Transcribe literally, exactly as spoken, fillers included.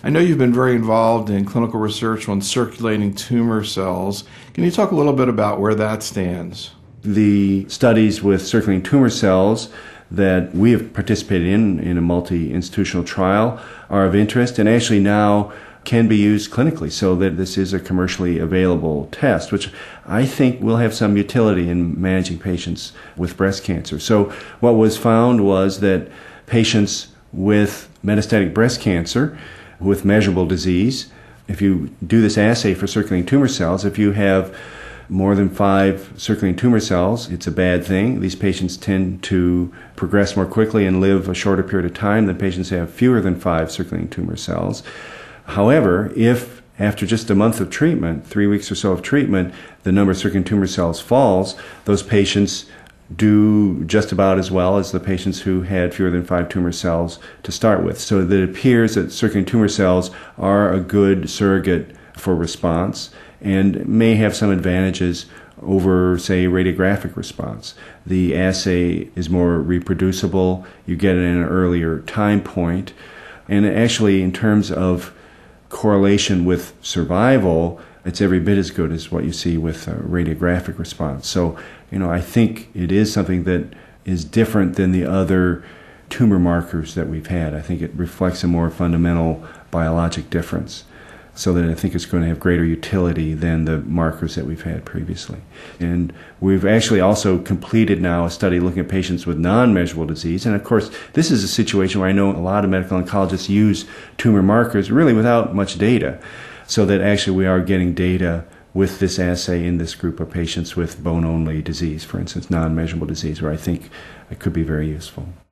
I know you've been very involved in clinical research on circulating tumor cells. Can you talk a little bit about where that stands? The studies with circulating tumor cells that we have participated in in a multi-institutional trial are of interest and actually now can be used clinically, so that this is a commercially available test, which I think will have some utility in managing patients with breast cancer. So what was found was that patients with metastatic breast cancer with measurable disease, if you do this assay for circulating tumor cells, if you have more than five circulating tumor cells, it's a bad thing. These patients tend to progress more quickly and live a shorter period of time than patients who have fewer than five circulating tumor cells. However, if after just a month of treatment, three weeks or so of treatment, the number of circulating tumor cells falls, those patients do just about as well as the patients who had fewer than five tumor cells to start with. So that it appears that circulating tumor cells are a good surrogate for response and may have some advantages over, say, radiographic response. The assay is more reproducible, you get it in an earlier time point, and actually in terms of correlation with survival, it's every bit as good as what you see with a radiographic response. So, you know, I think it is something that is different than the other tumor markers that we've had. I think it reflects a more fundamental biologic difference, so that I think it's going to have greater utility than the markers that we've had previously. And we've actually also completed now a study looking at patients with non-measurable disease. And of course, this is a situation where I know a lot of medical oncologists use tumor markers really without much data, so that actually we are getting data with this assay in this group of patients with bone-only disease, for instance, non-measurable disease, where I think it could be very useful.